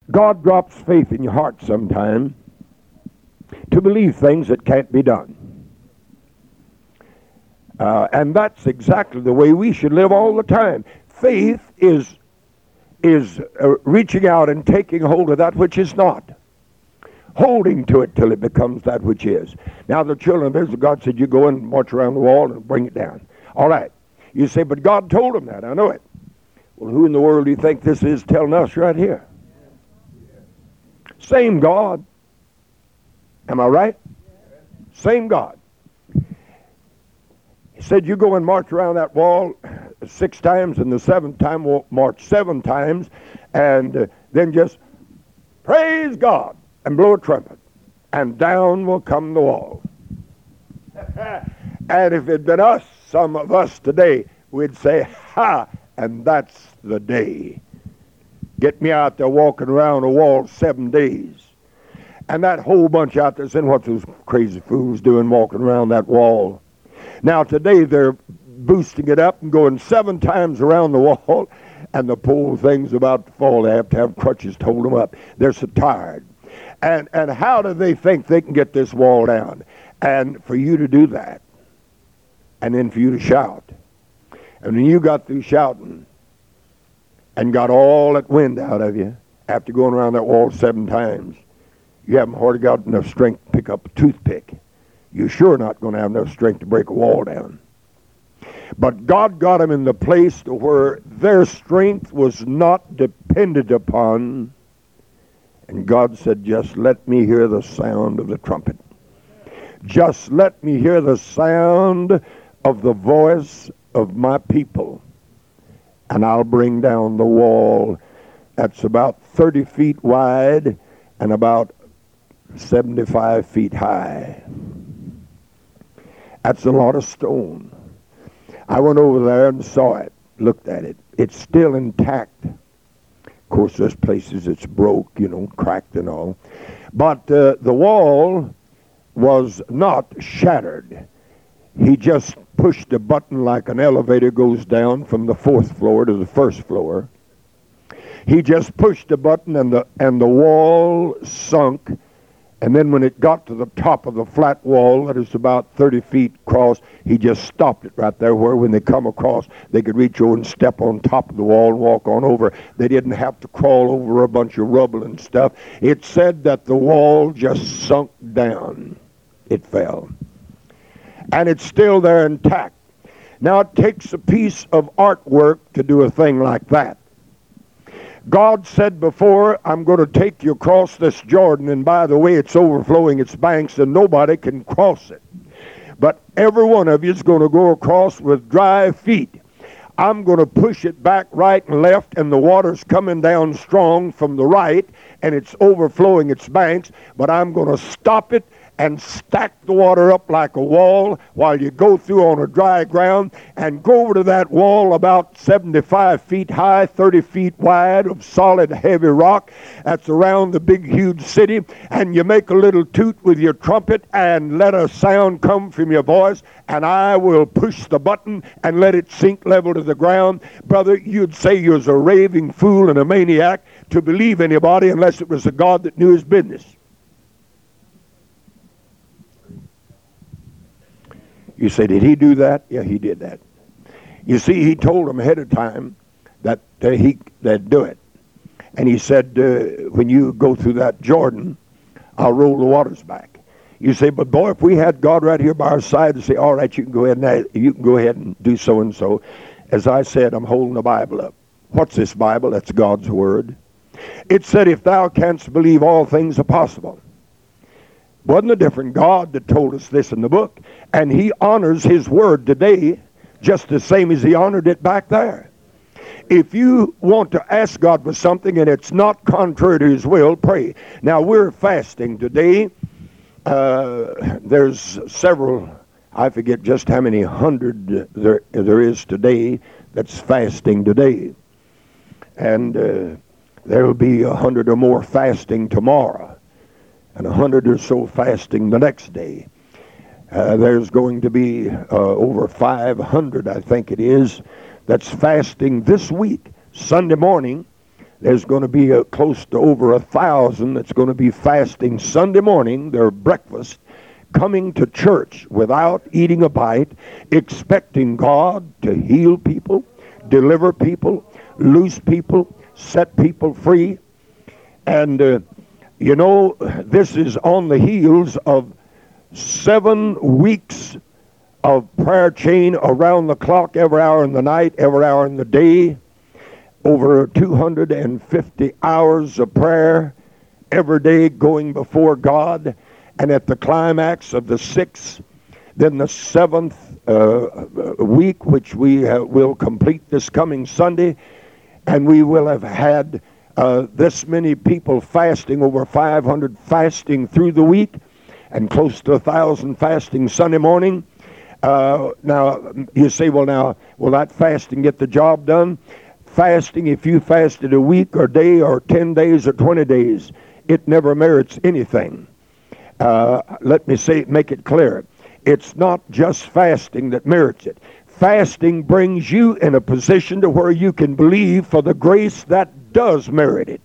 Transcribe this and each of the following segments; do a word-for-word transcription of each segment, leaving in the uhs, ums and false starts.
God drops faith in your heart sometime to believe things that can't be done. Uh, and that's exactly the way we should live all the time. Faith is, is uh, reaching out and taking hold of that which is not. Holding to it till it becomes that which is. Now the children of Israel, God said, you go and march around the wall and bring it down. All right. You say, but God told them that. I know it. Well, who in the world do you think this is telling us right here? Same God. Am I right? Same God. He said, you go and march around that wall six times, and the seventh time we'll march seven times, and uh, then just praise God and blow a trumpet, and down will come the wall. And if it had been us, some of us today, we'd say, ha, and that's the day. Get me out there walking around a wall seven days. And that whole bunch out there saying, what's those crazy fools doing walking around that wall? Now today they're boosting it up and going seven times around the wall, and the poor thing's about to fall. They have to have crutches to hold them up. They're so tired. And and how do they think they can get this wall down? And for you to do that, and then for you to shout. And when you got through shouting and got all that wind out of you after going around that wall seven times, you haven't hardly got enough strength to pick up a toothpick. You're sure not going to have enough strength to break a wall down. But God got them in the place to where their strength was not dependent upon. And God said, just let me hear the sound of the trumpet. Just let me hear the sound of the voice of my people. And I'll bring down the wall that's about thirty feet wide and about seventy-five feet high. That's a lot of stone. I went over there and saw it, looked at it. It's still intact. Of course, there's places it's broke, you know, cracked and all. But uh, the wall was not shattered. He just pushed a button like an elevator goes down from the fourth floor to the first floor. He just pushed a button and the and the wall sunk. And then when it got to the top of the flat wall that is about thirty feet across, he just stopped it right there where when they come across, they could reach over and step on top of the wall and walk on over. They didn't have to crawl over a bunch of rubble and stuff. It said that the wall just sunk down. It fell. And it's still there intact. Now it takes a piece of artwork to do a thing like that. God said before, I'm going to take you across this Jordan, and by the way, it's overflowing its banks, and nobody can cross it. But every one of you is going to go across with dry feet. I'm going to push it back right and left, and the water's coming down strong from the right, and it's overflowing its banks, but I'm going to stop it and stack the water up like a wall while you go through on a dry ground, and go over to that wall about seventy-five feet high, thirty feet wide of solid heavy rock that's around the big huge city, and you make a little toot with your trumpet and let a sound come from your voice, and I will push the button and let it sink level to the ground. Brother, you'd say you was a raving fool and a maniac to believe anybody unless it was a God that knew his business. You say, did he do that? Yeah, he did that. You see, he told them ahead of time that uh, he they'd do it. And he said, uh, when you go through that Jordan, I'll roll the waters back. You say, but boy, if we had God right here by our side to say, all right, you can go ahead and you can go ahead and do so and so. As I said, I'm holding the Bible up. What's this Bible? That's God's word. It said, if thou canst believe, all things are possible. Wasn't a different God that told us this in the book. And he honors his word today just the same as he honored it back there. If you want to ask God for something and it's not contrary to his will, pray. Now, we're fasting today. Uh, there's several, I forget just how many hundred there, there is today that's fasting today. And uh, there will be a hundred or more fasting tomorrow. And a hundred or so fasting the next day. Uh, there's going to be uh, over five hundred, I think it is, that's fasting this week. Sunday morning, There's going to be a, close to over a thousand that's going to be fasting Sunday morning, their breakfast, coming to church without eating a bite, expecting God to heal people, deliver people, loose people, set people free. And, uh, you know, this is on the heels of seven weeks of prayer chain around the clock, every hour in the night, every hour in the day, over two hundred fifty hours of prayer every day going before God. And at the climax of the sixth, then the seventh uh, week, which we uh, will complete this coming Sunday, and we will have had uh, this many people fasting, over five hundred fasting through the week, and close to a thousand fasting Sunday morning. Uh, now, you say, well, now, will that fasting get the job done? Fasting, if you fasted a week or day or ten days or twenty days, it never merits anything. Uh, let me say, make it clear. It's not just fasting that merits it. Fasting brings you in a position to where you can believe for the grace that does merit it.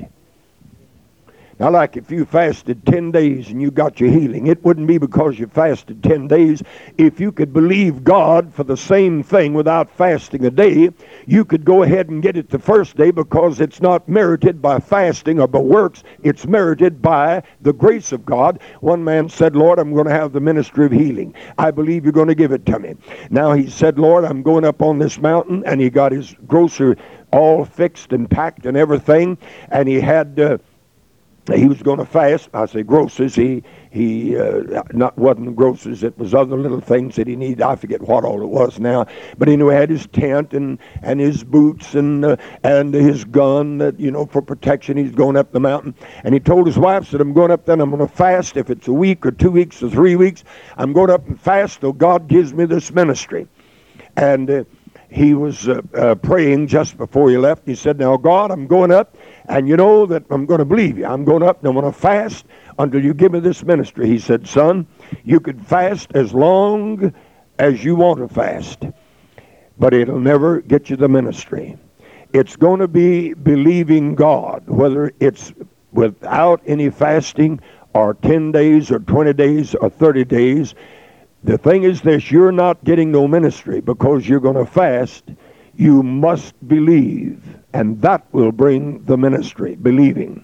Now, like if you fasted ten days and you got your healing, it wouldn't be because you fasted ten days. If you could believe God for the same thing without fasting a day, you could go ahead and get it the first day, because it's not merited by fasting or by works. It's merited by the grace of God. One man said, Lord, I'm going to have the ministry of healing. I believe you're going to give it to me. Now he said, Lord, I'm going up on this mountain, and he got his grocery all fixed and packed and everything, and he had... Uh, He was going to fast. I say groceries. He he uh, not wasn't groceries. It was other little things that he needed. I forget what all it was now. But anyway, he had his tent and, and his boots and uh, and his gun that you know for protection. He's going up the mountain, and he told his wife, said, "I'm going up there. And I'm going to fast. If it's a week or two weeks or three weeks, I'm going up and fast till God gives me this ministry." And uh, he was uh, uh, praying just before he left. He said, "Now God, I'm going up. And you know that I'm going to believe you. I'm going up and I'm going to fast until you give me this ministry." He said, "Son, you could fast as long as you want to fast, but it'll never get you the ministry. It's going to be believing God, whether it's without any fasting or ten days or twenty days or thirty days. The thing is this, you're not getting no ministry because you're going to fast. You must believe, and that will bring the ministry, believing.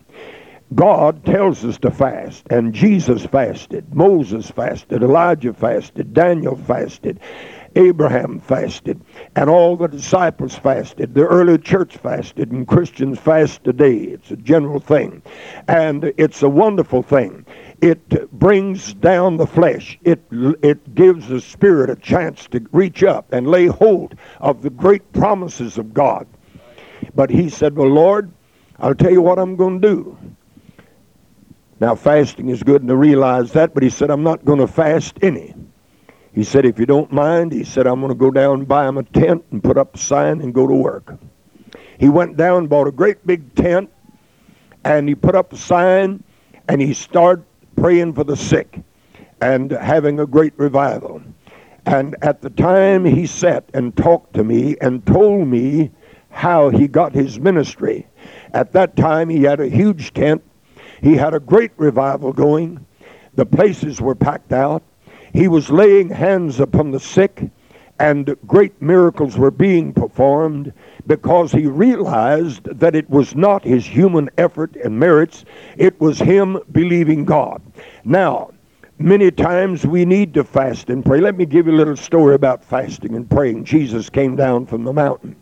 God tells us to fast, and Jesus fasted, Moses fasted, Elijah fasted, Daniel fasted, Abraham fasted, and all the disciples fasted. The early church fasted, and Christians fast today. It's a general thing, and it's a wonderful thing. It brings down the flesh. It it gives the spirit a chance to reach up and lay hold of the great promises of God. But he said, "Well, Lord, I'll tell you what I'm going to do." Now, fasting is good, and to realize that, but he said, "I'm not going to fast any." He said, "If you don't mind," he said, "I'm going to go down and buy him a tent and put up a sign and go to work." He went down and bought a great big tent, and he put up a sign, and he started praying for the sick and having a great revival. And at the time he sat and talked to me and told me how he got his ministry. At that time he had a huge tent. He had a great revival going. The places were packed out. He was laying hands upon the sick, and great miracles were being performed, because he realized that it was not his human effort and merits, it was him believing God. Now, many times we need to fast and pray. Let me give you a little story about fasting and praying. Jesus came down from the mountain,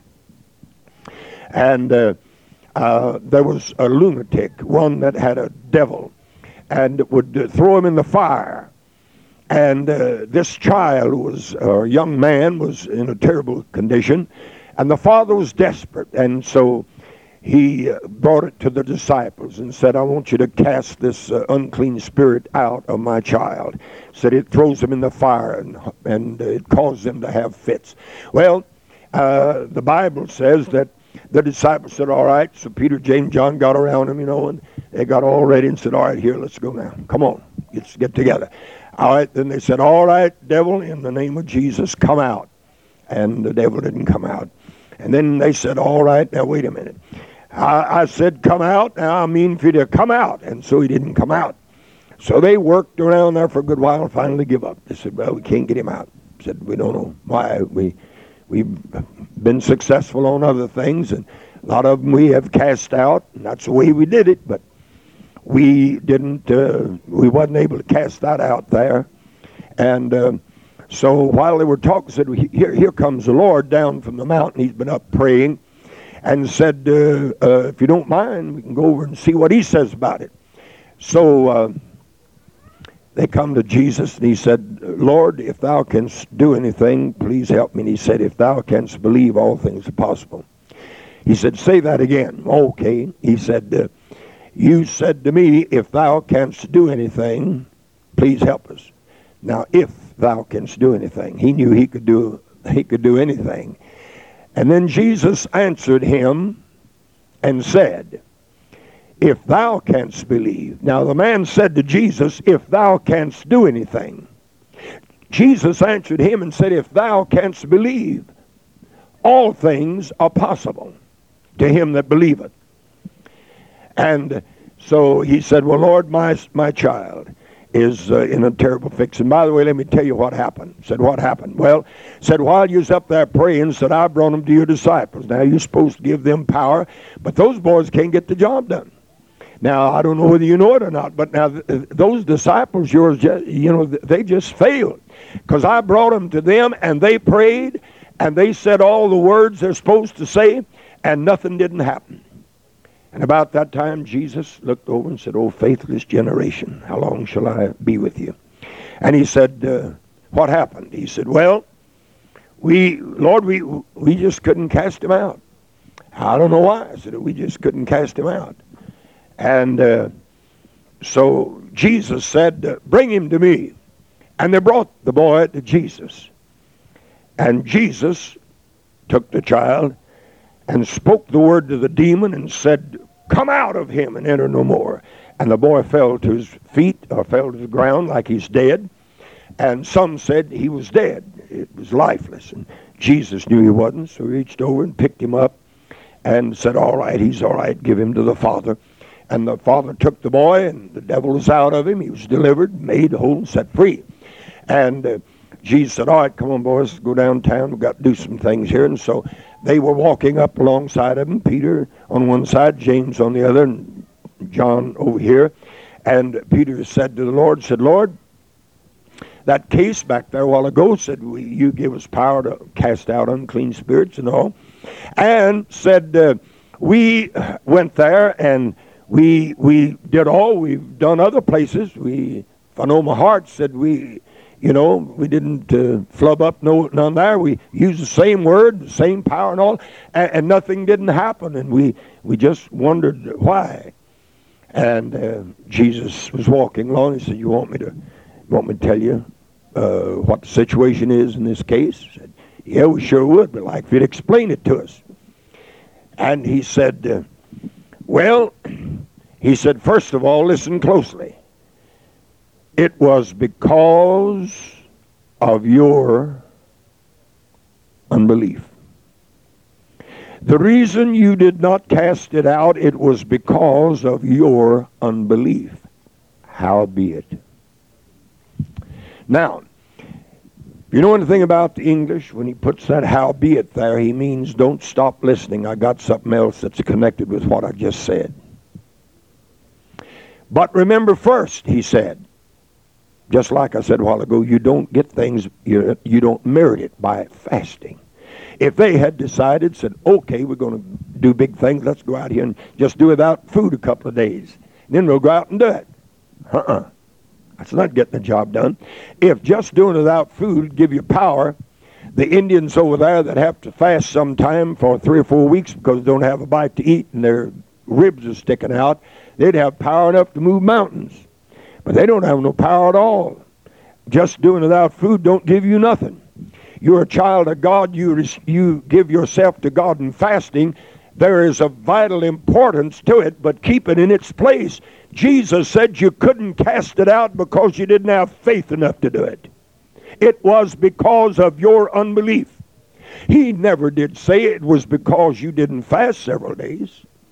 and uh, uh, there was a lunatic, one that had a devil, and would uh, throw him in the fire. And uh, this child was, or young man, was in a terrible condition, and the father was desperate, and so he uh, brought it to the disciples and said, "I want you to cast this uh, unclean spirit out of my child." Said it throws him in the fire, and, and uh, it causes him to have fits. Well, uh, the Bible says that the disciples said, "All right." So Peter, James, John got around him, you know, and they got all ready and said, "All right, here, let's go now. Come on, let's get together." All right, then they said, "All right, devil, in the name of Jesus, come out." And the devil didn't come out. And then they said, "All right, now wait a minute. I, I said, come out. Now I mean for you to come out. And so he didn't come out. So they worked around there for a good while and finally give up. They said, well, we can't get him out. Said, we don't know why. We, we've been successful on other things, and a lot of them we have cast out, and that's the way we did it, but we didn't, uh, we wasn't able to cast that out there. And uh, so while they were talking, said, here, here comes the Lord down from the mountain. He's been up praying, and said, uh, uh, if you don't mind, we can go over and see what he says about it. So uh, they come to Jesus, and he said, Lord, if thou canst do anything, please help me. And he said, if thou canst believe, all things are possible. He said, say that again. Okay. He said, uh, you said to me, if thou canst do anything, please help us. Now, if thou canst do anything. He knew he could do, he could do anything. And then Jesus answered him and said, if thou canst believe. Now the man said to Jesus, if thou canst do anything. Jesus answered him and said, if thou canst believe, all things are possible to him that believeth. And so he said, well, Lord, my, my child is uh, in a terrible fix. And by the way, let me tell you what happened. Said, what happened? Well, said, while you was up there praying, said, I brought them to your disciples. Now, you're supposed to give them power, but those boys can't get the job done. Now, I don't know whether you know it or not, but now th- those disciples, yours, just, you know, they just failed. Because I brought them to them, and they prayed, and they said all the words they're supposed to say, and nothing didn't happen. And about that time, Jesus looked over and said, oh, faithless generation, how long shall I be with you? And he said, uh, what happened? He said, well, we, Lord, we we just couldn't cast him out. I don't know why. I said, we just couldn't cast him out. And uh, so Jesus said, uh, bring him to me. And they brought the boy to Jesus. And Jesus took the child and spoke the word to the demon and said, come out of him and enter no more. And the boy fell to his feet, or fell to the ground like he's dead. And some said he was dead. It was lifeless. And Jesus knew he wasn't, so he reached over and picked him up and said, all right, he's all right, give him to the father. And the father took the boy, and the devil was out of him. He was delivered, made whole, and set free. And uh, Jesus said, all right, come on, boys, go downtown. We've got to do some things here. And so they were walking up alongside of him, Peter on one side, James on the other, and John over here. And Peter said to the Lord, said, Lord, that case back there a while ago said, we, you give us power to cast out unclean spirits and all. And said, uh, we went there and we we did all. We've done other places. We, if I know my heart, said we, you know, we didn't uh, flub up no none there. We used the same word, the same power and all, and, and nothing didn't happen. And we, we just wondered why. And uh, Jesus was walking along. He said, you want me to, you want me to tell you uh, what the situation is in this case? I said, yeah, we sure would, but like if you'd explain it to us. And he said, uh, well, he said, first of all, listen closely. It was because of your unbelief. The reason you did not cast it out, it was because of your unbelief. Howbeit. Now, if you know anything about the English, when he puts that howbeit there, he means don't stop listening. I got something else that's connected with what I just said. But remember first, he said, just like I said a while ago, you don't get things, you, you don't merit it by fasting. If they had decided, said, okay, we're going to do big things, let's go out here and just do without food a couple of days. Then we'll go out and do it. Uh-uh. That's not getting the job done. If just doing without food give you power, the Indians over there that have to fast sometime for three or four weeks because they don't have a bite to eat and their ribs are sticking out, they'd have power enough to move mountains. But they don't have no power at all. Just doing without food don't give you nothing. You're a child of God. You, you give yourself to God in fasting. There is a vital importance to it, but keep it in its place. Jesus said you couldn't cast it out because you didn't have faith enough to do it. It was because of your unbelief. He never did say it was because you didn't fast several days.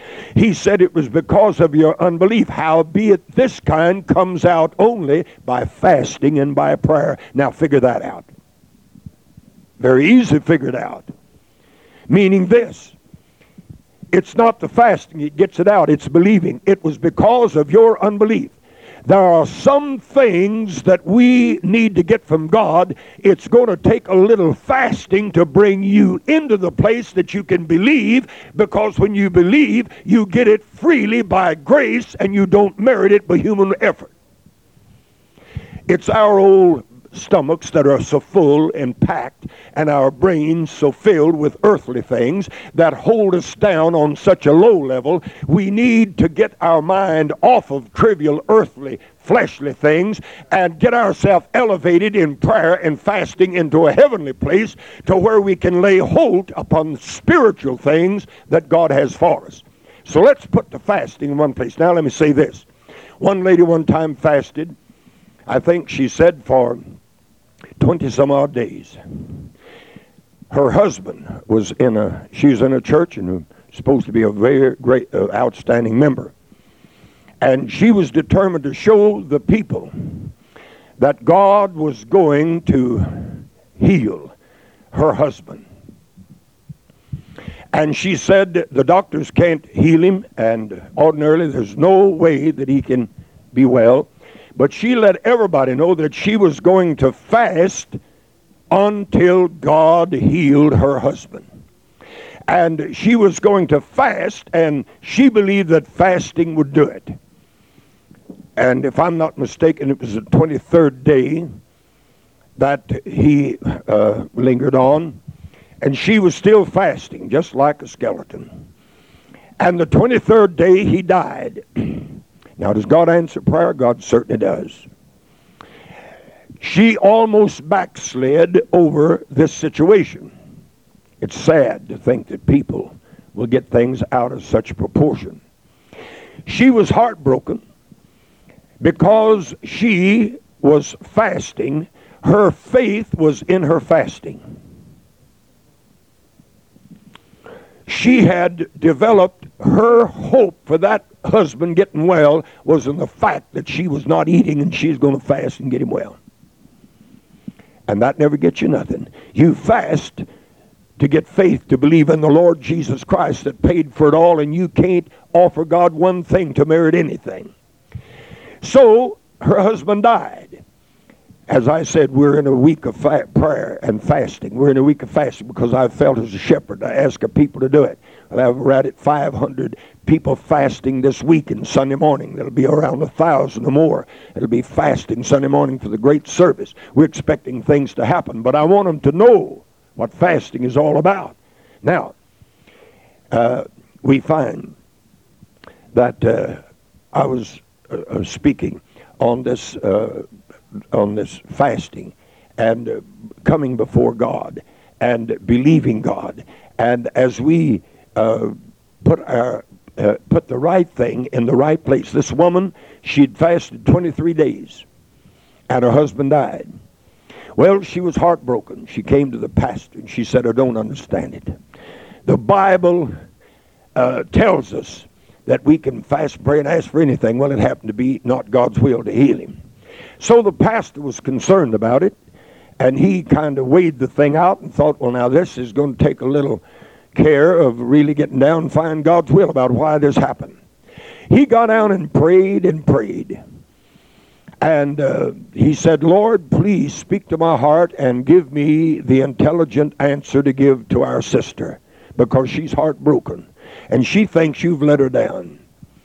He said it was because of your unbelief. Howbeit this kind comes out only by fasting and by prayer. Now figure that out. Very easy figured out. Meaning this. It's not the fasting that gets it out. It's believing. It was because of your unbelief. There are some things that we need to get from God. It's going to take a little fasting to bring you into the place that you can believe, because when you believe, you get it freely by grace and you don't merit it by human effort. It's our old stomachs that are so full and packed, and our brains so filled with earthly things that hold us down on such a low level. We need to get our mind off of trivial earthly fleshly things and get ourselves elevated in prayer and fasting into a heavenly place, to where we can lay hold upon spiritual things that God has for us. So let's put the fasting in one place. Now let me say this. One lady one time fasted, I think she said for twenty some odd days. Her husband was in a, she was in a church and was supposed to be a very great, uh, outstanding member. And she was determined to show the people that God was going to heal her husband. And she said the doctors can't heal him, and ordinarily there's no way that he can be well. But she let everybody know that she was going to fast until God healed her husband. And she was going to fast, and she believed that fasting would do it. And if I'm not mistaken, it was the twenty-third day that he uh, lingered on. And she was still fasting, just like a skeleton. And the twenty-third day he died. Now, does God answer prayer? God certainly does. She almost backslid over this situation. It's sad to think that people will get things out of such proportion. She was heartbroken because she was fasting. Her faith was in her fasting. She had developed her hope for that husband getting well was in the fact that she was not eating and she's going to fast and get him well. And that never gets you nothing. You fast to get faith to believe in the Lord Jesus Christ that paid for it all, and you can't offer God one thing to merit anything. So her husband died. As I said, we're in a week of fa- prayer and fasting. We're in a week of fasting because I felt as a shepherd I asked people to do it. I'll have right at five hundred people fasting this week and Sunday morning. There'll be around a thousand or more. It'll be fasting Sunday morning for the great service. We're expecting things to happen, but I want them to know what fasting is all about. Now, uh, we find that uh, I was uh, speaking on this uh, on this fasting and uh, coming before God and believing God. And as we uh, put our uh, put the right thing in the right place, this woman, she'd fasted twenty-three days and her husband died. Well, she was heartbroken. She came to the pastor and she said, I don't understand it. The Bible uh, tells us that we can fast, pray, and ask for anything. Well, it happened to be not God's will to heal him. So the pastor was concerned about it, and he kind of weighed the thing out and thought, well, now this is going to take a little care of really getting down and find God's will about why this happened. He got down and prayed and prayed. And uh, he said, Lord, please speak to my heart and give me the intelligent answer to give to our sister, because she's heartbroken, and she thinks you've let her down.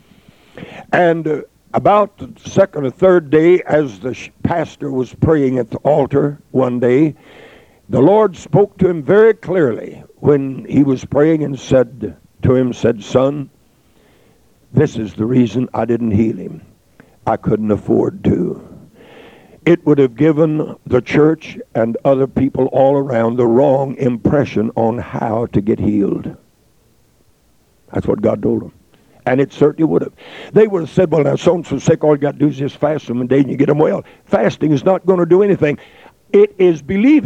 And uh, about the second or third day, as the pastor was praying at the altar one day, the Lord spoke to him very clearly when he was praying and said to him, said, son, this is the reason I didn't heal him. I couldn't afford to. It would have given the church and other people all around the wrong impression on how to get healed. That's what God told them. And it certainly would have. They would have said, well, now, so-and-so's sick, all you got to do is just fast them a day and you get them well. Fasting is not going to do anything. It is believing.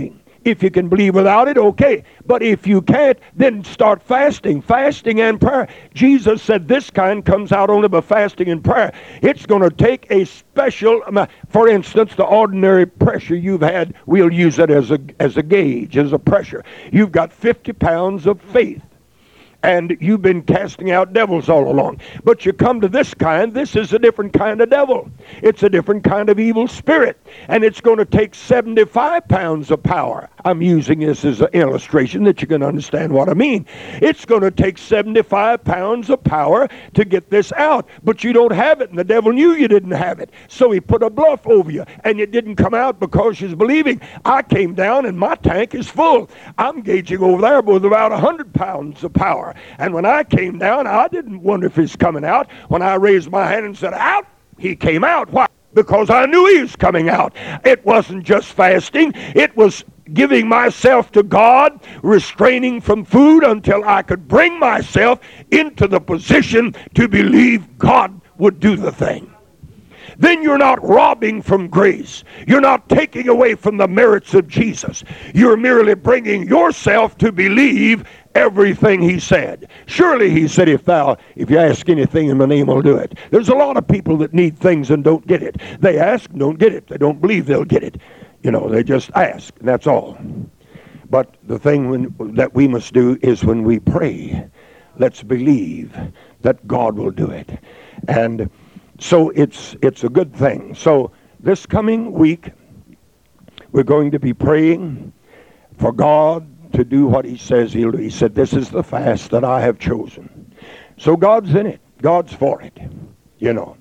If you can believe without it, okay. But if you can't, then start fasting. Fasting and prayer. Jesus said this kind comes out only by fasting and prayer. It's going to take a special, for instance, the ordinary pressure you've had, we'll use it as a, as a gauge, as a pressure. You've got fifty pounds of faith. And you've been casting out devils all along. But you come to this kind, this is a different kind of devil. It's a different kind of evil spirit. And it's going to take seventy-five pounds of power. I'm using this as an illustration that you can understand what I mean. It's going to take seventy-five pounds of power to get this out. But you don't have it, and the devil knew you didn't have it. So he put a bluff over you, and it didn't come out because you're believing. I came down, and my tank is full. I'm gauging over there with about one hundred pounds of power. And when I came down, I didn't wonder if he's coming out. When I raised my hand and said, out, he came out. Why? Because I knew he was coming out. It wasn't just fasting. It was giving myself to God, restraining from food until I could bring myself into the position to believe God would do the thing. Then you're not robbing from grace. You're not taking away from the merits of Jesus. You're merely bringing yourself to believe everything he said. Surely he said, if thou, if you ask anything in my name, I'll do it. There's a lot of people that need things and don't get it. They ask and don't get it. They don't believe they'll get it. You know, they just ask, and that's all. But the thing when, that we must do is when we pray, let's believe that God will do it. And so it's it's a good thing. So this coming week, we're going to be praying for God to do what he says he'll do. He said, this is the fast that I have chosen. So God's in it. God's for it. You know.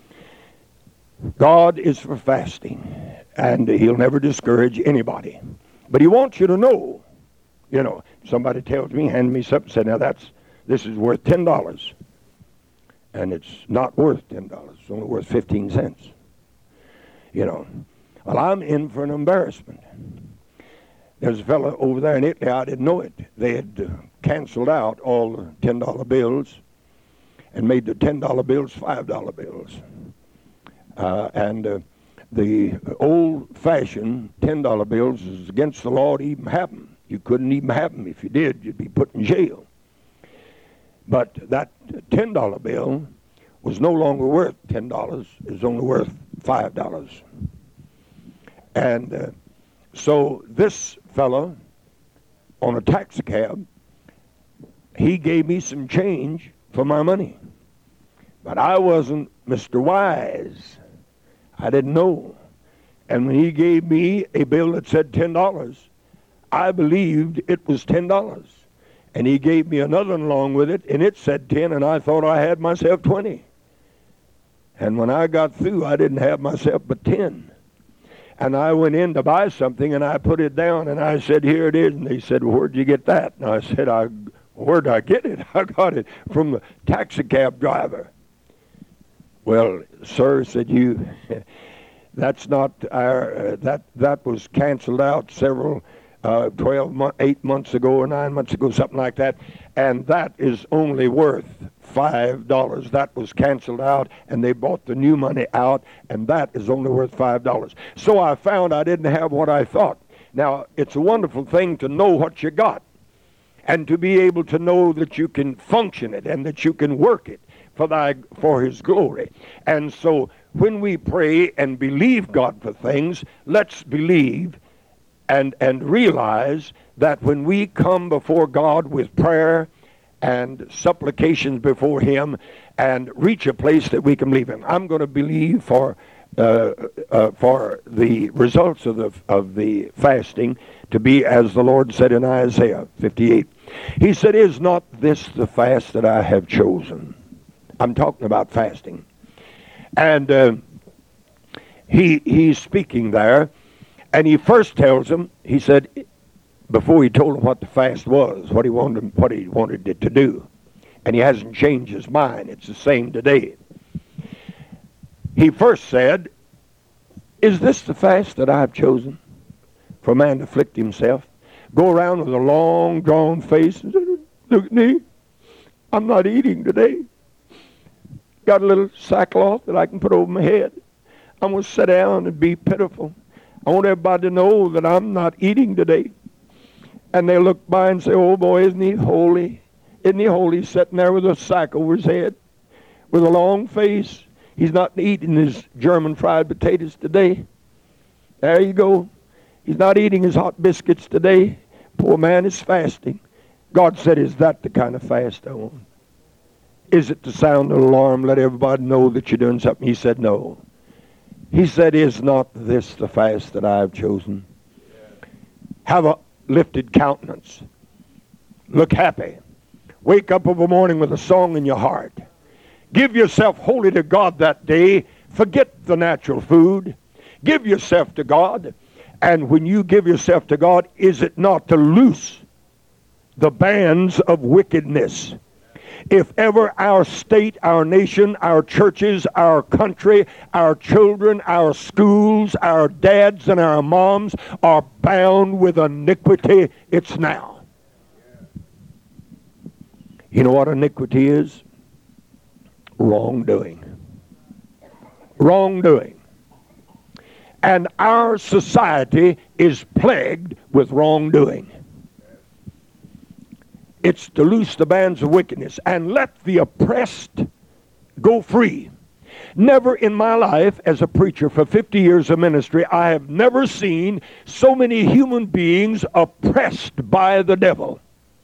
God is for fasting. And he'll never discourage anybody. But he wants you to know. You know, somebody tells me, hand me something, said, now that's, this is worth ten dollars. And it's not worth ten dollars. It's only worth fifteen cents. You know. Well, I'm in for an embarrassment. There's a fellow over there in Italy, I didn't know it. They had uh, canceled out all the ten dollar bills and made the ten dollar bills five dollar bills. Uh, and uh, the old-fashioned ten dollar bills is against the law to even have them. You couldn't even have them. If you did, you'd be put in jail. But that ten dollar bill was no longer worth ten dollars. It was only worth five dollars. And uh, so this fellow on a taxi cab, he gave me some change for my money. But I wasn't Mister Wise. I didn't know. And when he gave me a bill that said ten dollars, I believed it was ten dollars. And he gave me another one along with it, and it said ten, and I thought I had myself twenty. And when I got through, I didn't have myself but ten. And I went in to buy something, and I put it down, and I said, here it is. And they said, well, where'd you get that? And I said, I, where'd I get it? I got it from the taxi cab driver. Well, sir, said you, that's not our, uh, that, that was canceled out several Uh, twelve, mo- eight months ago or nine months ago, something like that, and that is only worth five dollars. That was canceled out, and they bought the new money out, and that is only worth five dollars. So I found I didn't have what I thought. Now, it's a wonderful thing to know what you got, and to be able to know that you can function it, and that you can work it for thy, for his glory. And so when we pray and believe God for things, let's believe And, and realize that when we come before God with prayer and supplications before him and reach a place that we can believe in. I'm going to believe for uh, uh, for the results of the of the fasting to be as the Lord said in Isaiah fifty-eight. He said, is not this the fast that I have chosen? I'm talking about fasting. And uh, he he's speaking there. And he first tells them, he said, before he told them what the fast was, what he wanted, what he wanted it to do. And he hasn't changed his mind. It's the same today. He first said, is this the fast that I've chosen? For a man to afflict himself, go around with a long, drawn face, and say, look at me, I'm not eating today. Got a little sackcloth that I can put over my head. I'm going to sit down and be pitiful. I want everybody to know that I'm not eating today. And they look by and say, oh boy, isn't he holy? Isn't he holy? Sitting there with a sack over his head, with a long face. He's not eating his German fried potatoes today. There you go. He's not eating his hot biscuits today. Poor man is fasting. God said, is that the kind of fast I want? Is it to sound an alarm, let everybody know that you're doing something? He said, no. He said, is not this the fast that I have chosen? Have a lifted countenance. Look happy. Wake up of a morning with a song in your heart. Give yourself wholly to God that day. Forget the natural food. Give yourself to God. And when you give yourself to God, is it not to loose the bands of wickedness? If ever our state, our nation, our churches, our country, our children, our schools, our dads and our moms are bound with iniquity, it's now. You know what iniquity is? Wrongdoing. Wrongdoing. And our society is plagued with wrongdoing. It's to loose the bands of wickedness and let the oppressed go free. Never in my life as a preacher for fifty years of ministry, I have never seen so many human beings oppressed by the devil.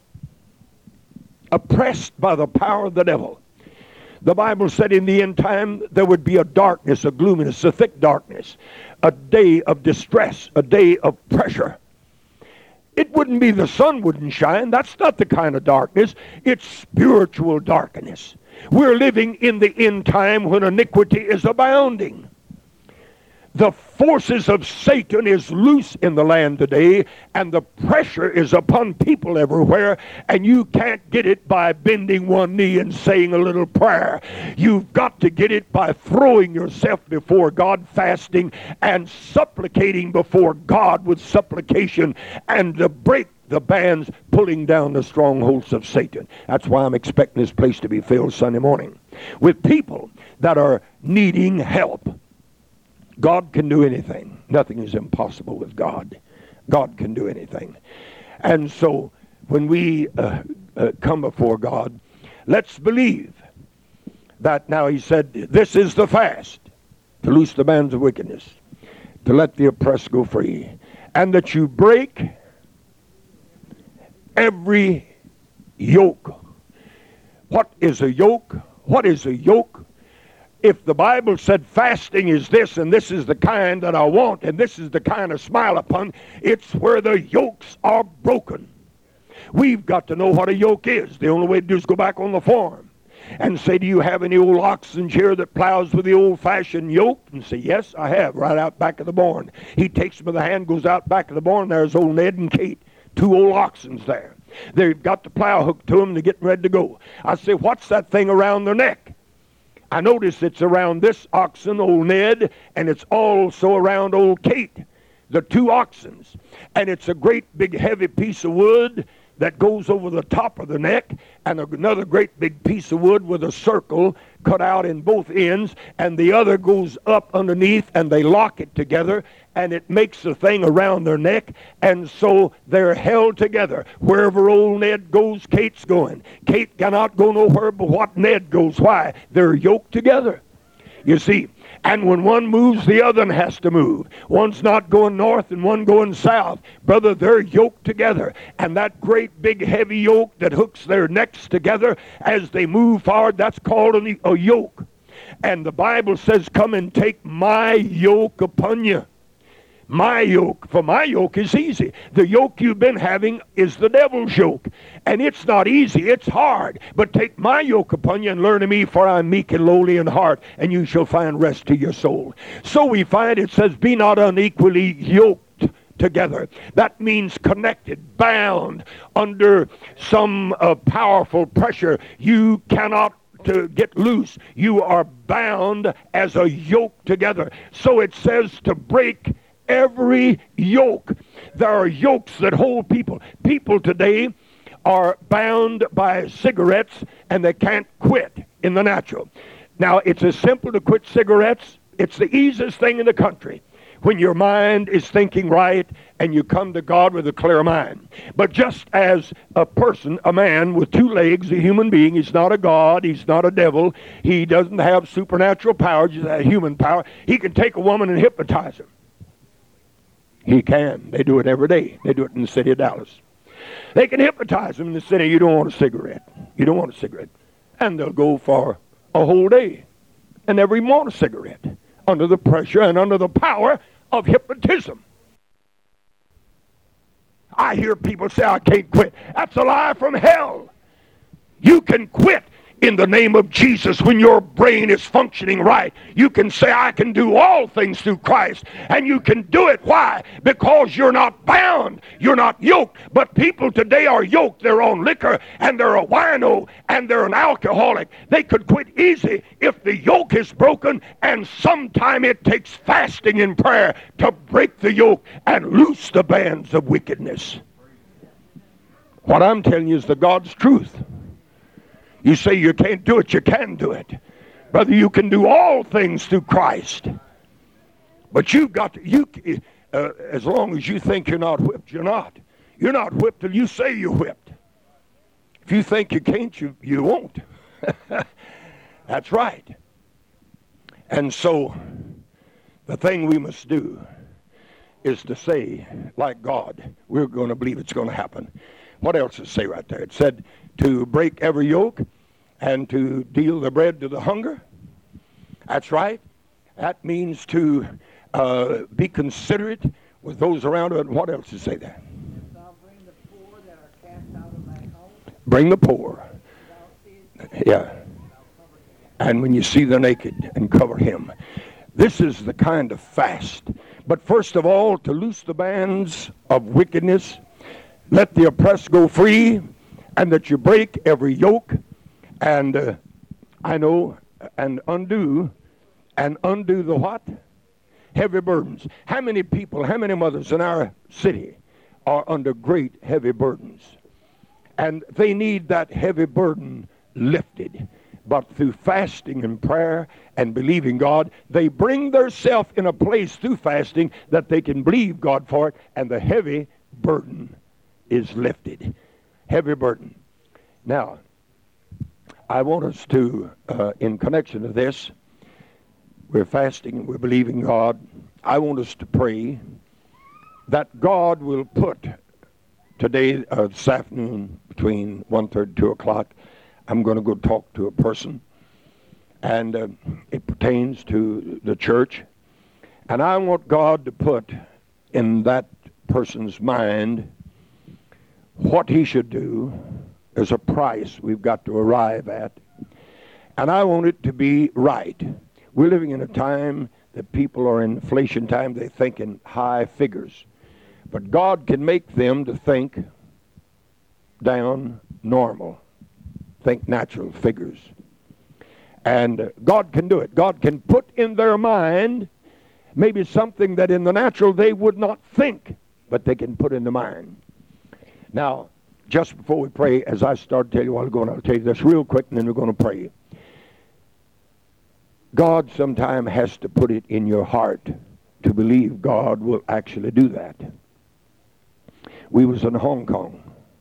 Oppressed by the power of the devil. The Bible said in the end time there would be a darkness, a gloominess, a thick darkness, a day of distress, a day of pressure. It wouldn't be the sun wouldn't shine. That's not the kind of darkness. It's spiritual darkness. We're living in the end time when iniquity is abounding. The forces of Satan is loose in the land today, and the pressure is upon people everywhere, and you can't get it by bending one knee and saying a little prayer. You've got to get it by throwing yourself before God, fasting and supplicating before God with supplication, and to break the bands pulling down the strongholds of Satan. That's why I'm expecting this place to be filled Sunday morning with people that are needing help. God can do anything. Nothing is impossible with God. God can do anything. And so when we uh, uh, come before God, let's believe that now he said, this is the fast, to loose the bands of wickedness, to let the oppressed go free, and that you break every yoke. What is a yoke? What is a yoke? If the Bible said fasting is this, and this is the kind that I want, and this is the kind of smile upon, it's where the yokes are broken. We've got to know what a yoke is. The only way to do is go back on the farm and say, do you have any old oxen here that plows with the old-fashioned yoke? And say, yes, I have, right out back of the barn. He takes them by the hand, goes out back of the barn. There's old Ned and Kate, two old oxens there. They've got the plow hooked to them. They're getting ready to go. I say, what's that thing around their neck? I notice it's around this oxen, old Ned, and it's also around old Kate, the two oxens. And it's a great big heavy piece of wood that goes over the top of the neck, and another great big piece of wood with a circle cut out in both ends, and the other goes up underneath, and they lock it together, and it makes a thing around their neck, and so they're held together. Wherever old Ned goes, Kate's going. Kate cannot go nowhere but what Ned goes. Why? They're yoked together. You see, and when one moves, the other one has to move. One's not going north and one going south. Brother, they're yoked together. And that great big heavy yoke that hooks their necks together as they move forward, that's called a, a yoke. And the Bible says, come and take my yoke upon you. My yoke, for my yoke is easy. The yoke you've been having is the devil's yoke. And it's not easy, it's hard. But take my yoke upon you and learn of me, for I am meek and lowly in heart, and you shall find rest to your soul. So we find it says, be not unequally yoked together. That means connected, bound, under some uh, powerful pressure. You cannot to get loose. You are bound as a yoke together. So it says to break every yoke. There are yokes that hold people. People today are bound by cigarettes and they can't quit in the natural. Now, it's as simple to quit cigarettes. It's the easiest thing in the country. when your mind is thinking right and you come to God with a clear mind. But just as a person, a man with two legs, a human being, he's not a god, he's not a devil, he doesn't have supernatural power, just a human power. He can take a woman and hypnotize her. He can. They do it every day. They do it in the city of Dallas. They can hypnotize them in the city. You don't want a cigarette. You don't want a cigarette. And they'll go for a whole day and never even want a cigarette under the pressure and under the power of hypnotism. I hear people say, I can't quit. That's a lie from hell. You can quit in the name of Jesus when your brain is functioning right. You can say, I can do all things through Christ. And you can do it. Why? Because you're not bound. You're not yoked. But people today are yoked. They're on liquor, and they're a wino, and they're an alcoholic. They could quit easy if the yoke is broken, and sometime it takes fasting and prayer to break the yoke and loose the bands of wickedness. What I'm telling you is the God's truth. You say you can't do it, you can do it. Brother, you can do all things through Christ. But you've got to, you, uh, as long as you think you're not whipped, you're not. You're not whipped till you say you're whipped. If you think you can't, you, you won't. That's right. And so, the thing we must do is to say, like God, we're going to believe it's going to happen. What else does it say right there? It said to break every yoke and to deal the bread to the hunger. That's right. That means to uh, be considerate with those around us. What else does it say there? Bring the poor that are cast out of thy house. Bring the poor. Yeah. And when you see the naked, and cover him. This is the kind of fast. But first of all, to loose the bands of wickedness, let the oppressed go free, and that you break every yoke, and uh, I know, and undo, and undo the what? Heavy burdens. How many people, how many mothers in our city are under great heavy burdens? And they need that heavy burden lifted. But through fasting and prayer and believing God, they bring themselves in a place through fasting that they can believe God for it, and the heavy burden is lifted. Heavy burden. Now, I want us to, uh, in connection to this, we're fasting and we're believing God. I want us to pray that God will put today, uh, this afternoon, between one thirty and two o'clock, I'm going to go talk to a person, and uh, it pertains to the church. And I want God to put in that person's mind what he should do. There's a price we've got to arrive at. And I want it to be right. We're living in a time that people are in inflation time. They think in high figures. But God can make them to think down normal. Think natural figures. And uh, God can do it. God can put in their mind maybe something that in the natural they would not think, but they can put in the mind. Now, just before we pray, as I started to tell you a while ago, and I'll tell you this real quick, and then we're going to pray. God sometime has to put it in your heart to believe God will actually do that. We was in Hong Kong.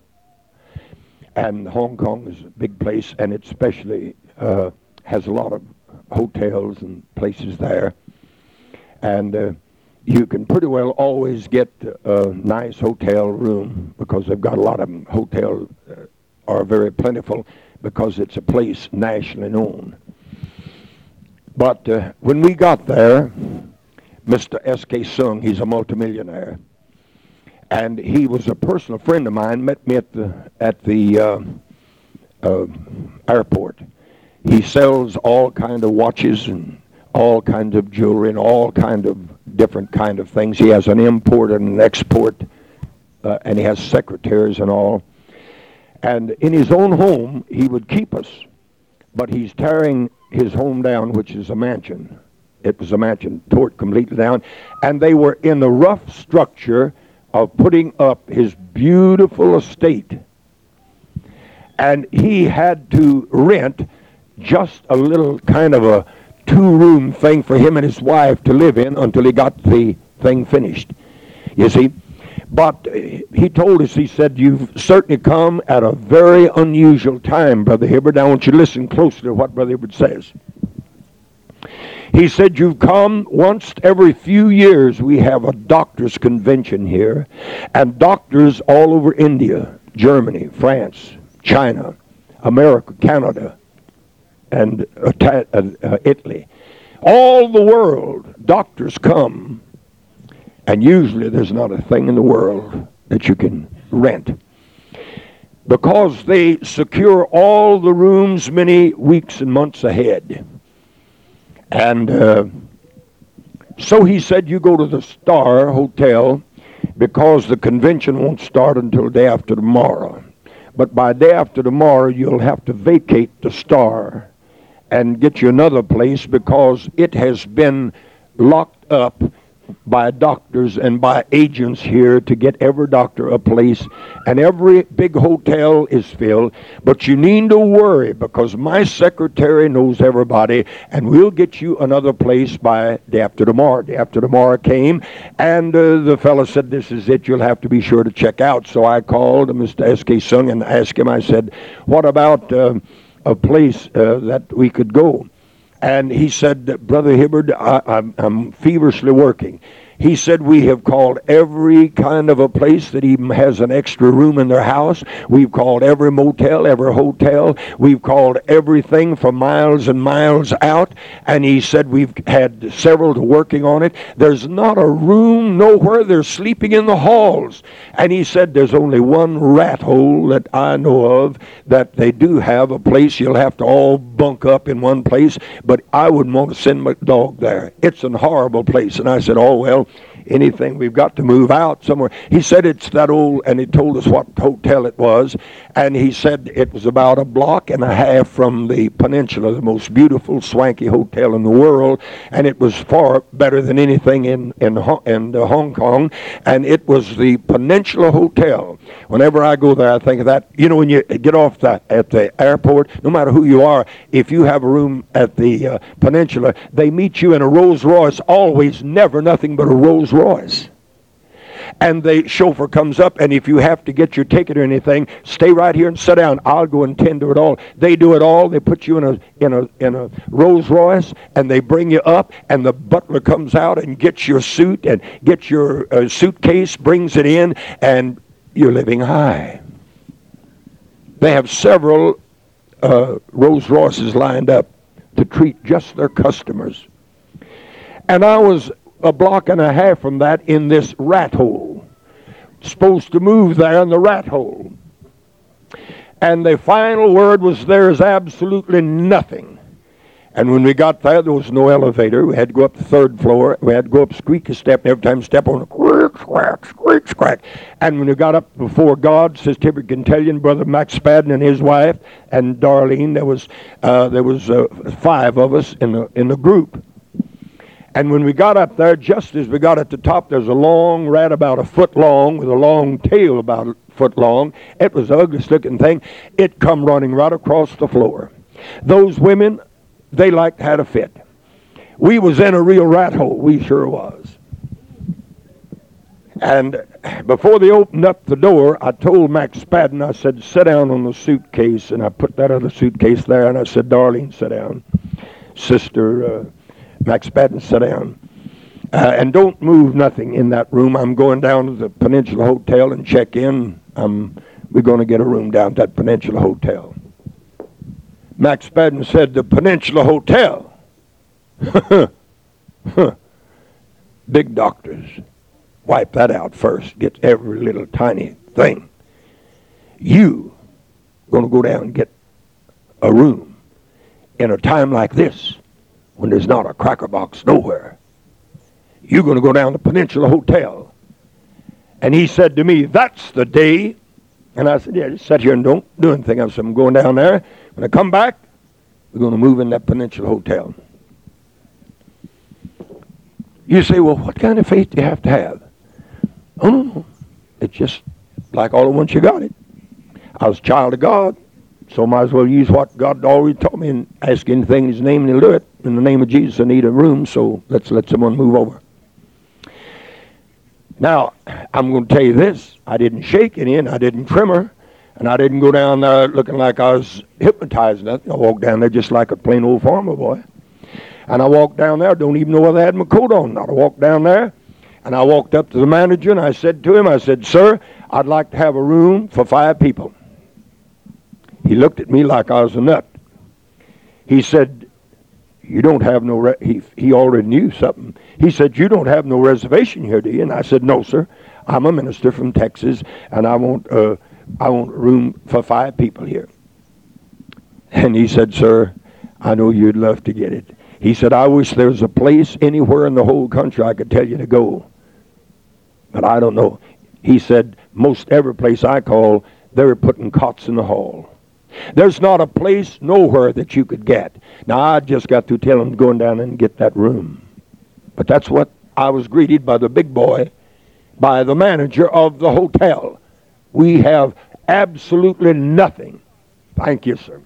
And Hong Kong is a big place, and it especially uh, has a lot of hotels and places there. And uh, you can pretty well always get a nice hotel room, because they've got a lot of them. Hotels uh, are very plentiful because it's a place nationally known. But uh, when we got there, Mister S K Sung, he's a multimillionaire, and he was a personal friend of mine, met me at the at the uh, uh, airport. He sells all kind of watches and all kinds of jewelry and all kind of different kind of things. He has an import and an export, uh, and he has secretaries and all. And in his own home, he would keep us, but he's tearing his home down, which is a mansion. It was a mansion, tore it completely down, and they were in the rough structure of putting up his beautiful estate. And he had to rent just a little kind of a two-room thing for him and his wife to live in until he got the thing finished. You see? But he told us, he said, you've certainly come at a very unusual time, Brother Hibbert. I want you to listen closely to what Brother Hibbert says. He said, you've come once every few years. We have a doctors' convention here, and doctors all over India, Germany, France, China, America, Canada, and uh, uh, Italy. All the world, doctors come. And usually there's not a thing in the world that you can rent, because they secure all the rooms many weeks and months ahead. And uh, so he said, you go to the Star Hotel, because the convention won't start until day after tomorrow. But by day after tomorrow, you'll have to vacate the Star and get you another place, because it has been locked up by doctors and by agents here to get every doctor a place, and every big hotel is filled. But you need to worry, because my secretary knows everybody, and we'll get you another place by day after tomorrow. Day after tomorrow came, and uh, the fellow said, this is it, you'll have to be sure to check out. So I called Mister S K Sung and asked him, I said, what about uh, a place uh, that we could go? And he said, Brother Hibbert, I, I'm, I'm feverishly working. He said, we have called every kind of a place that even has an extra room in their house. We've called every motel, every hotel. We've called everything for miles and miles out. And he said, we've had several to working on it. There's not a room nowhere. They're sleeping in the halls. And he said, there's only one rat hole that I know of that they do have a place. You'll have to all bunk up in one place, but I wouldn't want to send my dog there. It's a horrible place. And I said, oh, well, anything, we've got to move out somewhere. He said it's that old, and he told us what hotel it was, and he said it was about a block and a half from the Peninsula, the most beautiful, swanky hotel in the world, and it was far better than anything in, in, in uh, Hong Kong, and it was the Peninsula Hotel. Whenever I go there, I think of that. You know, when you get off the, at the airport, no matter who you are, if you have a room at the uh, Peninsula, they meet you in a Rolls Royce, always, never nothing but a Rolls Royce. And the chauffeur comes up, and if you have to get your ticket or anything, stay right here and sit down. I'll go and tend to it all. They do it all. They put you in a in a in a Rolls Royce, and they bring you up, and the butler comes out and gets your suit and gets your uh, suitcase, brings it in, and you're living high. They have several uh, Rolls Royces lined up to treat just their customers. And I was a block and a half from that in this rat hole. Supposed to move there in the rat hole. And the final word was, there is absolutely nothing. And when we got there, there was no elevator. We had to go up the third floor. We had to go up squeaky step, and every time you step on a squeak, squack, squeak, squack. And when we got up before God, Sister Hibbert can tell you, and Brother Max Spadden and his wife and Darlene, there was uh, there was uh, five of us in the in the group. And when we got up there, just as we got at the top, there's a long rat about a foot long with a long tail about a foot long. It was the ugliest looking thing. It come running right across the floor. Those women, they like had a fit. We was in a real rat hole. We sure was. And before they opened up the door, I told Max Spadden, I said, sit down on the suitcase. And I put that other suitcase there, and I said, Darlene, sit down. Sister uh, Max Spadden, sit down. Uh, and don't move nothing in that room. I'm going down to the Peninsula Hotel and check in. Um, we're going to get a room down at that Peninsula Hotel. Max Spadden said, the Peninsula Hotel. Big doctors. Wipe that out first. Get every little tiny thing. You going to go down and get a room in a time like this when there's not a cracker box nowhere. You're going to go down to Peninsula Hotel. And he said to me, that's the day. And I said, yeah, just sit here and don't do anything. I said, I'm going down there. When I come back, we're going to move in that Peninsula Hotel. You say, well, what kind of faith do you have to have? Oh, no, no. It's just like all at once you got it. I was a child of God, so might as well use what God already taught me and ask anything in his name and he'll do it. In the name of Jesus, I need a room, so let's let someone move over. Now, I'm going to tell you this. I didn't shake any, and I didn't tremor, and I didn't go down there looking like I was hypnotized. Nothing. I walked down there just like a plain old farmer boy. And I walked down there, don't even know whether I had my coat on or not. I walked down there, and I walked up to the manager, and I said to him, I said, "Sir, I'd like to have a room for five people." He looked at me like I was a nut. He said, "You don't have no," re-, he, he already knew something. He said, "You don't have no reservation here, do you?" And I said, "No, sir. I'm a minister from Texas, and I want, uh, I want a room for five people here." And he said, "Sir, I know you'd love to get it." He said, "I wish there was a place anywhere in the whole country I could tell you to go. But I don't know." He said, "Most every place I call, they're putting cots in the hall. There's not a place nowhere that you could get." Now, I just got to tell him going down and get that room. But that's what I was greeted by the big boy, by the manager of the hotel. "We have absolutely nothing." "Thank you, sir."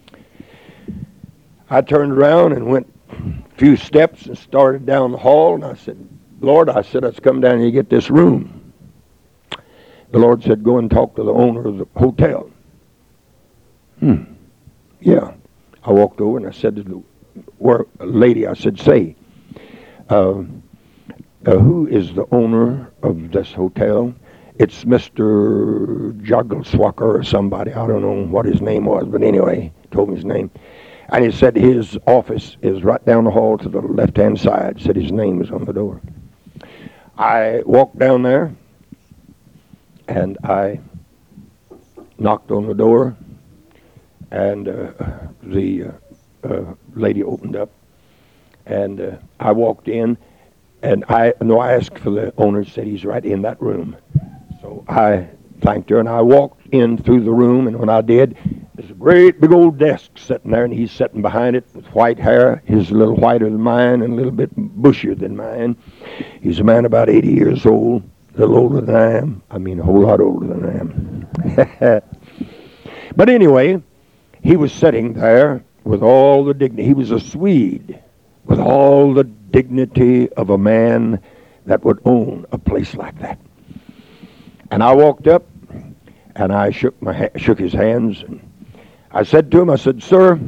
I turned around and went a few steps and started down the hall, and I said, "Lord," I said, "let's come down here and get this room." The Lord said, "Go and talk to the owner of the hotel." Hmm. Yeah. I walked over and I said to the wor- lady, I said, "Say, uh, uh, who is the owner of this hotel?" "It's Mister Juggleswacker or somebody. I don't know what his name was, but anyway, he told me his name. And he said his office is right down the hall to the left-hand side." Said his name was on the door. I walked down there, and I knocked on the door, and uh, the uh, uh, lady opened up, and uh, I walked in, and I no, I asked for the owner. Said he's right in that room. So I thanked her, and I walked in through the room, and when I did, there's a great big old desk sitting there, and he's sitting behind it with white hair. His a little whiter than mine and a little bit bushier than mine. He's a man about eighty years old, a little older than I am. I mean, a whole lot older than I am. But anyway, he was sitting there with all the dignity. He was a Swede with all the dignity of a man that would own a place like that. And I walked up, and I shook my ha- shook his hands, and I said to him, I said, "Sir,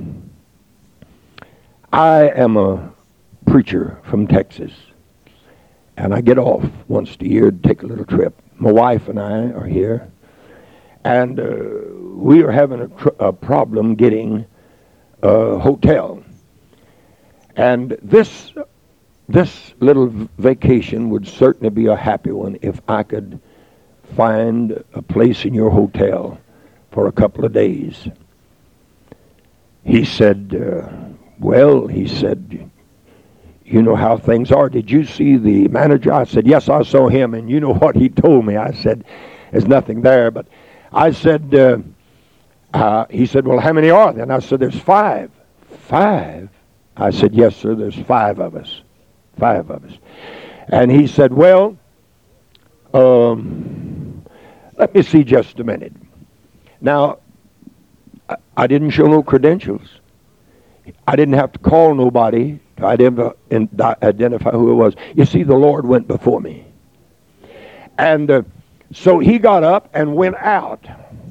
I am a preacher from Texas, and I get off once a year to take a little trip. My wife and I are here, and uh, we are having a, tr- a problem getting a hotel. And this this little vacation would certainly be a happy one if I could find a place in your hotel for a couple of days." He said, uh, "Well," he said, "you know how things are. Did you see the manager?" I said, "Yes, I saw him, and you know what he told me." I said, "There's nothing there." But I said, uh, uh, he said, "Well, how many are there?" And I said, "There's five." "Five?" I said, "Yes, sir, there's five of us. Five of us." And he said, "Well, um, let me see just a minute." Now, I, I didn't show no credentials. I didn't have to call nobody to identify, identify who it was. You see, the Lord went before me. And uh, so he got up and went out.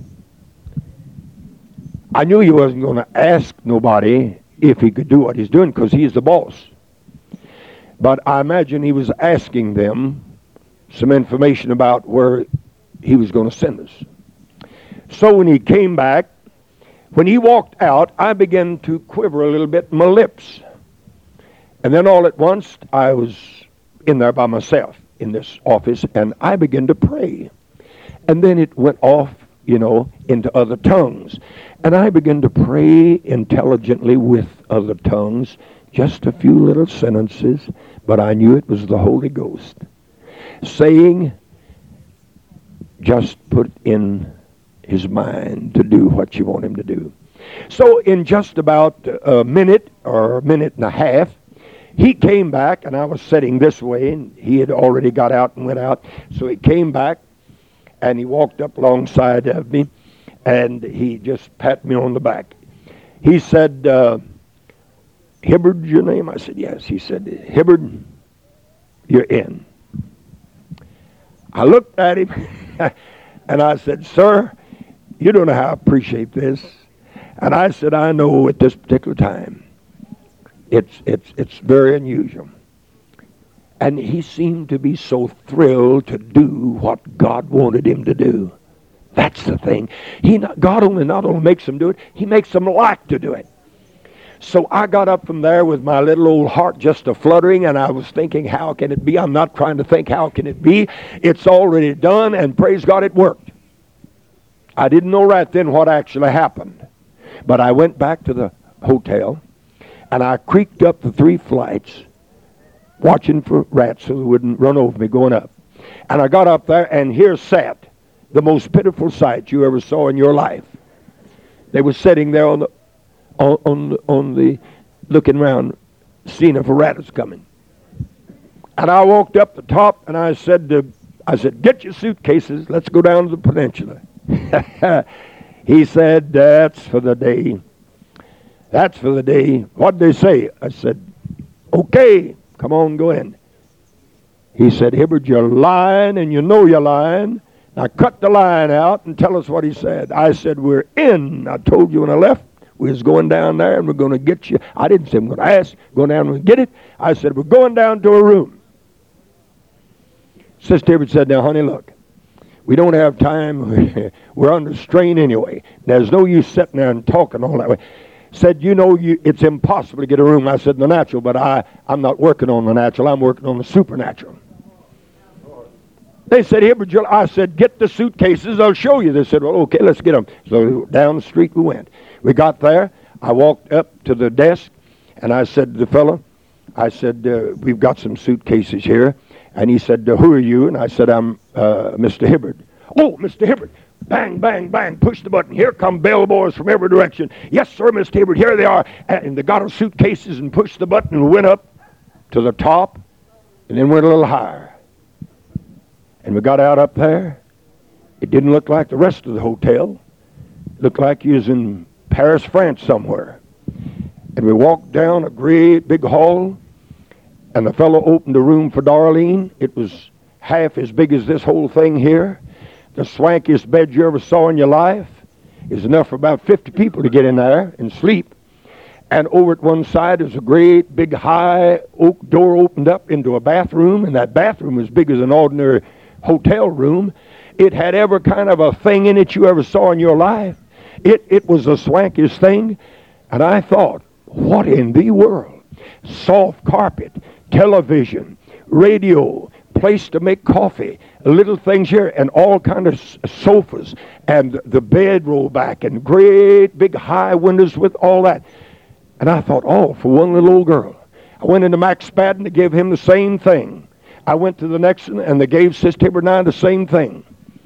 I knew he wasn't going to ask nobody if he could do what he's doing, because he's the boss. But I imagine he was asking them some information about where he was going to send us. So when he came back, when he walked out, I began to quiver a little bit in my lips. And then all at once, I was in there by myself in this office, and I began to pray. And then it went off, you know, into other tongues. And I began to pray intelligently with other tongues, just a few little sentences, but I knew it was the Holy Ghost saying, just put in his mind to do what you want him to do. So in just about a minute or a minute and a half, he came back, and I was sitting this way, and he had already got out and went out. So he came back, and he walked up alongside of me, and he just patted me on the back. He said, uh, "Hibbard, your name?" I said, "Yes." He said, "Hibbard, you're in." I looked at him and I said, sir, you don't know how I appreciate this. And I said, I know at this particular time, it's, it's, it's very unusual. And he seemed to be so thrilled to do what God wanted him to do. That's the thing. He not, God only not only makes them do it, he makes them like to do it. So I got up from there with my little old heart just a fluttering, and I was thinking, how can it be? I'm not trying to think, how can it be? It's already done, and praise God, it worked. I didn't know right then what actually happened. But I went back to the hotel, and I creaked up the three flights, watching for rats so they wouldn't run over me going up. And I got up there, and here sat the most pitiful sight you ever saw in your life. They were sitting there on the on on the, on the looking around, seeing if a rat was coming. And I walked up the top, and I said to, I said, get your suitcases, let's go down to the peninsula. He said, that's for the day. That's for the day. What'd they say? I said, okay, come on, go in. He said, Hibbert, you're lying, and you know you're lying. Now cut the line out and tell us what he said. I said, we're in. I told you when I left, we was going down there, and we're going to get you. I didn't say I'm going to ask, go down and get it. I said, we're going down to a room. Sister Hibbert said, now, honey, look, we don't have time. We're under strain anyway. There's no use sitting there and talking all that way. Said, you know, you, it's impossible to get a room. I said, the natural, but I, I'm not working on the natural. I'm working on the supernatural. They said, Hibbert, I said, get the suitcases. I'll show you. They said, well, okay, let's get them. So down the street we went. We got there. I walked up to the desk, and I said to the fellow, I said, uh, we've got some suitcases here. And he said, uh, who are you? And I said, I'm uh, Mister Hibbert. Oh, Mister Hibbert. Bang, bang, bang. Push the button. Here come bellboys from every direction. Yes, sir, Mister Hibbert. Here they are. And they got our suitcases and pushed the button and went up to the top and then went a little higher. And we got out up there. It didn't look like the rest of the hotel. It looked like you was in Paris, France somewhere. And we walked down a great big hall, and the fellow opened a room for Darlene. It was half as big as this whole thing here. The swankiest bed you ever saw in your life. Is enough for about fifty people to get in there and sleep. And over at one side is a great big high oak door opened up into a bathroom, and that bathroom was big as an ordinary hotel room. It had every kind of a thing in it you ever saw in your life. It, it was the swankiest thing. And I thought, what in the world? Soft carpet, television, radio, place to make coffee, little things here, and all kind of s- sofas, and the bed rolled back, and great big high windows with all that. And I thought, oh, for one little old girl. I went into Max Spadden to give him the same thing. I went to the next one, and they gave Sister Hibbert and I the same thing.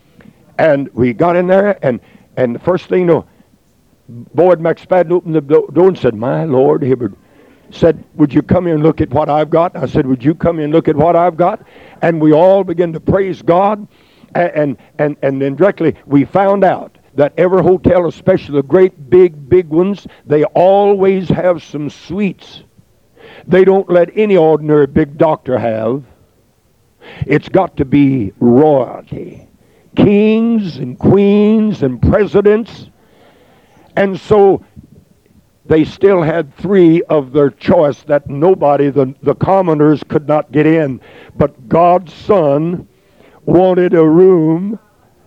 And we got in there, and, and the first thing, you know, Boyd Max Spadden opened the do- door and said, my Lord, Hibbert, said, would you come here and look at what I've got? I said, would you come here and look at what I've got? And we all began to praise God. And, and, and then directly we found out that every hotel, especially the great big, big ones, they always have some suites. They don't let any ordinary big doctor have. It's got to be royalty. Kings and queens and presidents. And so they still had three of their choice that nobody, the, the commoners, could not get in. But God's Son wanted a room.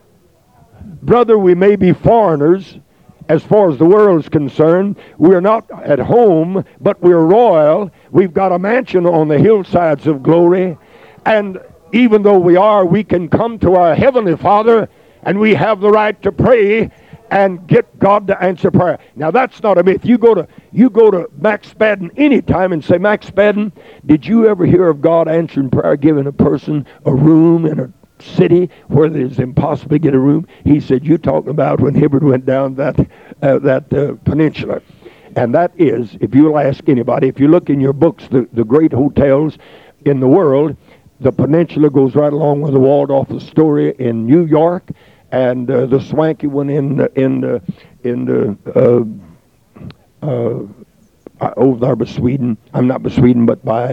Brother, we may be foreigners as far as the world is concerned. We're not at home, but we're royal. We've got a mansion on the hillsides of glory. And even though we are, we can come to our Heavenly Father, and we have the right to pray and get God to answer prayer. Now that's not a myth. You go to you go to Max Spadden anytime and say, Max Spadden, did you ever hear of God answering prayer, giving a person a room in a city where it's impossible to get a room? He said, you talking about when Hibbert went down that uh, that uh, peninsula. And that is, if you'll ask anybody, if you look in your books, the, the great hotels in the world, the peninsula goes right along with the Waldorf Astoria in New York, and uh, the swanky one in uh, in uh, in the uh, uh, over there by Sweden. I'm not by Sweden, but by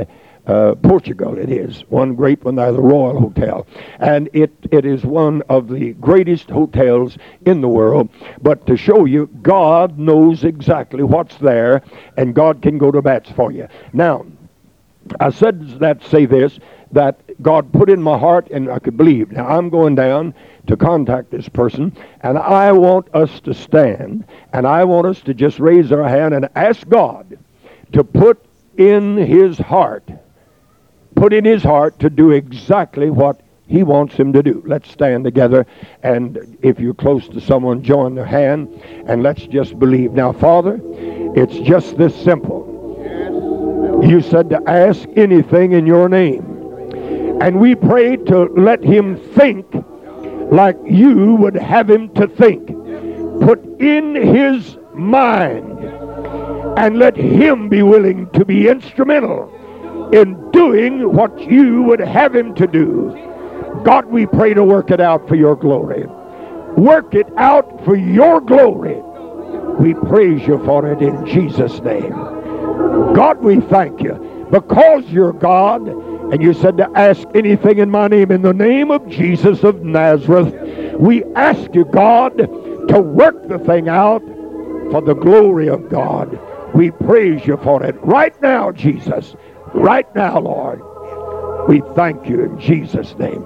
Uh, Portugal it is, one great one there, the Royal Hotel. And it, it is one of the greatest hotels in the world. But to show you, God knows exactly what's there, and God can go to bats for you. Now, I said that to say this, that God put in my heart, and I could believe. Now, I'm going down to contact this person, and I want us to stand, and I want us to just raise our hand and ask God to put in his heart put in his heart to do exactly what he wants him to do. Let's stand together, and if you're close to someone, join their hand, and let's just believe. Now, Father, it's just this simple. You said to ask anything in your name, and we pray to let him think like you would have him to think. Put in his mind, and let him be willing to be instrumental in doing what you would have him to do. God, we pray to work it out for your glory. Work it out for your glory. We praise you for it in Jesus' name. God, we thank you because you're God, and you said to ask anything in my name. In the name of Jesus of Nazareth, we ask you, God, to work the thing out for the glory of God. We praise you for it right now, Jesus. Right now, Lord, we thank you in Jesus' name.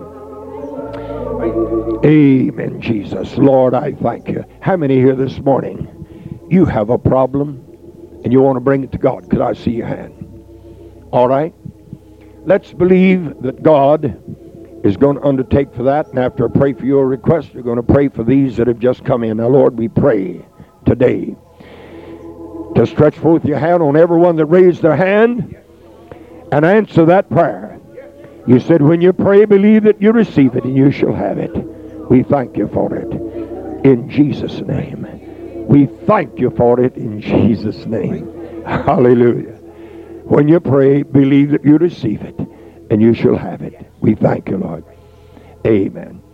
Amen, Jesus. Lord, I thank you. How many here this morning, you have a problem and you want to bring it to God? Could I see your hand? All right. Let's believe that God is going to undertake for that. And after I pray for your request, we're going to pray for these that have just come in. Now, Lord, we pray today to stretch forth your hand on everyone that raised their hand and answer that prayer. You said when you pray, believe that you receive it and you shall have it. We thank you for it in Jesus' name. We thank you for it in Jesus' name. Hallelujah. When you pray, believe that you receive it and you shall have it. We thank you, Lord. Amen.